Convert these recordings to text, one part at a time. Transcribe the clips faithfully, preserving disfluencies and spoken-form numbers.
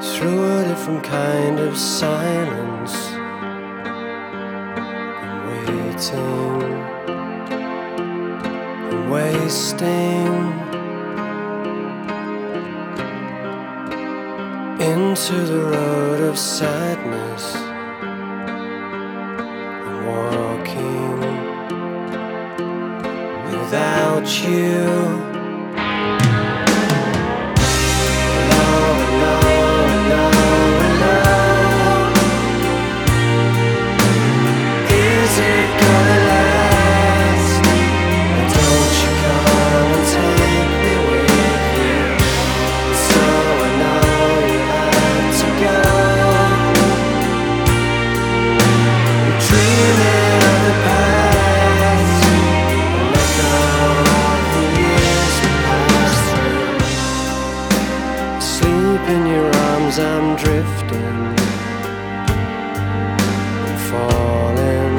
through a different kind of silence, and waiting and wasting into the road of sadness, and walking without you. In your arms I'm drifting and falling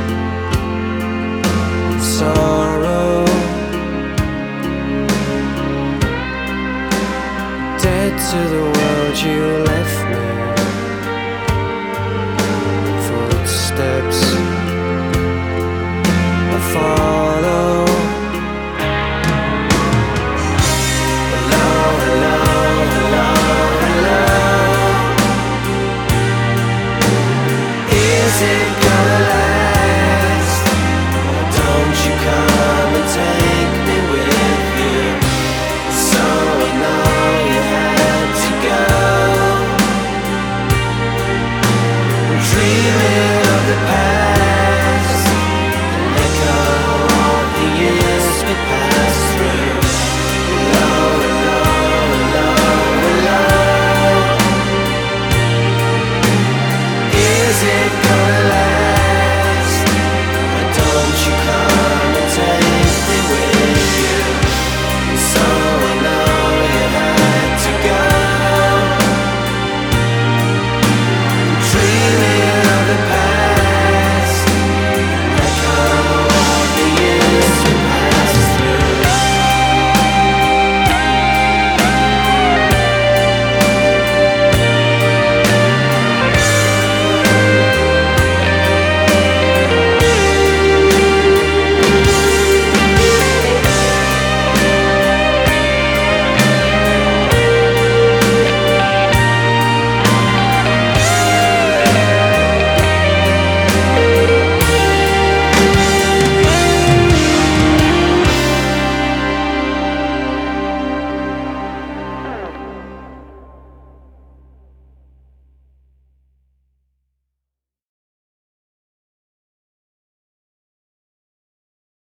in sorrow, dead to the world you left me, footsteps are falling.